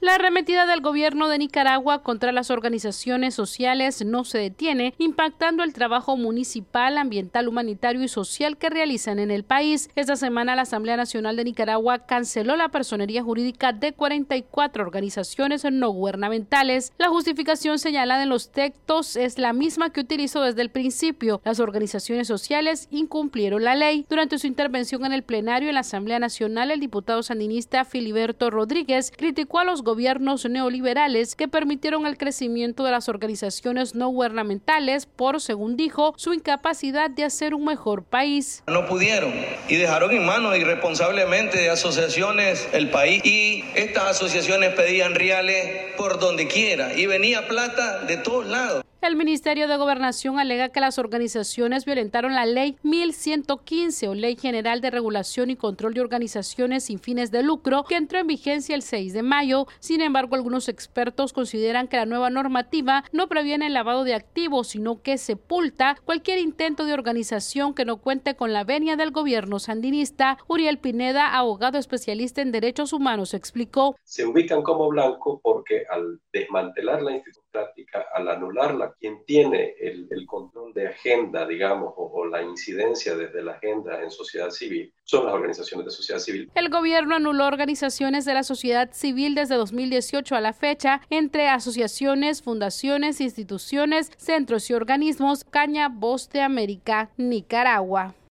La arremetida del gobierno de Nicaragua contra las organizaciones sociales no se detiene, impactando el trabajo municipal, ambiental, humanitario y social que realizan en el país. Esta semana la Asamblea Nacional de Nicaragua canceló la personería jurídica de 44 organizaciones no gubernamentales. La justificación señalada en los textos es la misma que utilizó desde el principio. Las organizaciones sociales incumplieron la ley. Durante su intervención en el plenario en la Asamblea Nacional, el diputado sandinista Filiberto Rodríguez criticó a los gobiernos neoliberales que permitieron el crecimiento de las organizaciones no gubernamentales por, según dijo, su incapacidad de hacer un mejor país. No pudieron y dejaron en manos irresponsablemente de asociaciones el país, y estas asociaciones pedían reales por donde quiera y venía plata de todos lados. El Ministerio de Gobernación alega que las organizaciones violentaron la Ley 1115 o Ley General de Regulación y Control de Organizaciones sin fines de lucro, que entró en vigencia el 6 de mayo. Sin embargo, algunos expertos consideran que la nueva normativa no previene el lavado de activos, sino que sepulta cualquier intento de organización que no cuente con la venia del gobierno sandinista. Uriel Pineda, abogado especialista en derechos humanos, explicó. Se ubican como blanco porque al desmantelar la institución práctica, al anularla, quien tiene el control de agenda, digamos, o la incidencia desde la agenda en sociedad civil, son las organizaciones de sociedad civil. El gobierno anuló organizaciones de la sociedad civil desde 2018 a la fecha, entre asociaciones, fundaciones, instituciones, centros y organismos. Caña, Voz de América, Nicaragua.